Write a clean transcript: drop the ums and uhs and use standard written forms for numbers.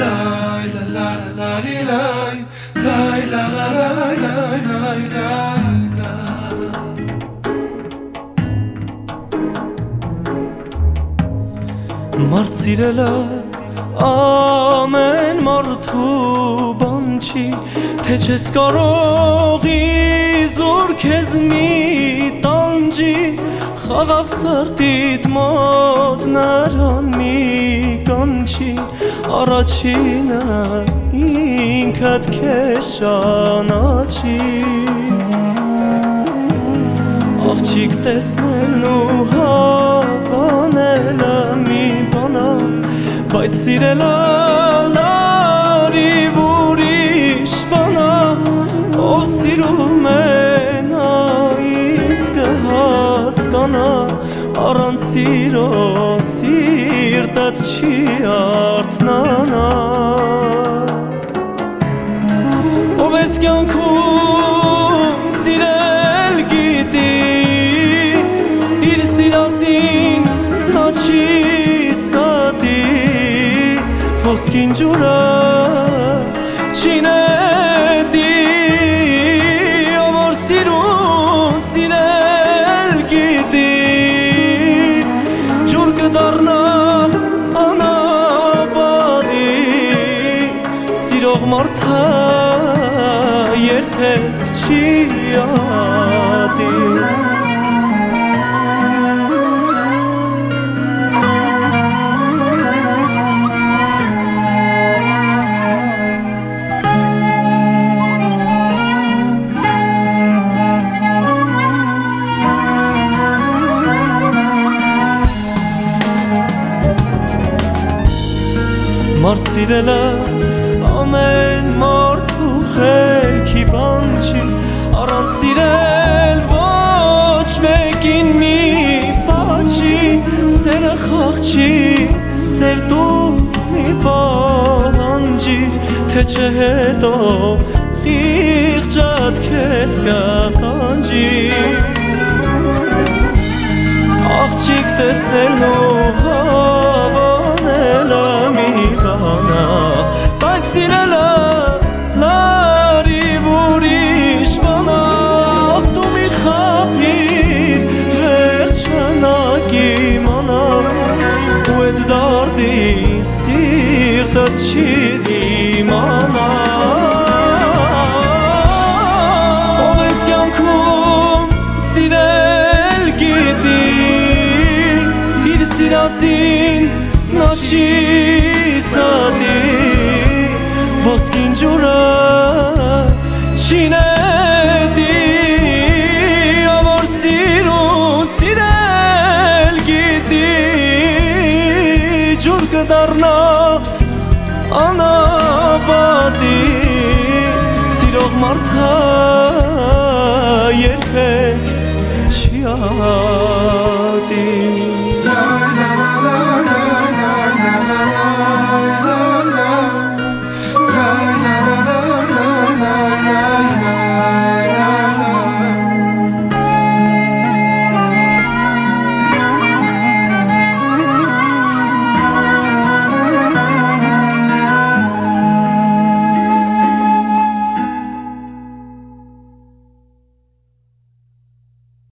Մարդ սիրել է ամեն մարդու բան չի, թե չես կարող իզուր քեզ մի տանջի, խաղաղ սրտիդ մոտ նրան մի կանչի, առաջինը ինքդ քեզ ճանաչի, աղջիկ տեսնելն ու հավանելը մի բան է, բայց սիրելը լարիվ ուրիշ բան է, ով սիրում է նա ինձ կհասկանա, առանց սիրո սիրտդ չի արթնանա, ով ես կյանքում սիրել գիտի, իր սիրածին նա չի սատի, ոսկին ջուրը չի նետի, ով որ սիրուն սիրել գիտի, ջուր կդառնա անապատի, սիրող մարդը երբեք չի ատի. Մարդ սիրելը ամեն մարդու խելքի բան չի, առանց սիրել ոչ մեկին մի պաչի, սերը խաղ չի, սեր դու մի պահանջի, թե չէ հետո խիղճատ քեզ կտանջի, աղջիկ տեսնելն ու հավանելը մի բան է, բայց սիրելը լարիվ ուրիշ բան է, ախ դու մի խաբիր վերջանակ իմանա, ու էդ դարդին սիրտդ չի դիմանա, ով ես կյանքում սիրել գիտի, իր սիրածին նա չի սատի, ոսկին ջուրը չի նետի, ով որ սիրուն սիրել գիտի, ջուր կդառնա անապատի, սիրող մարդը երբեք չի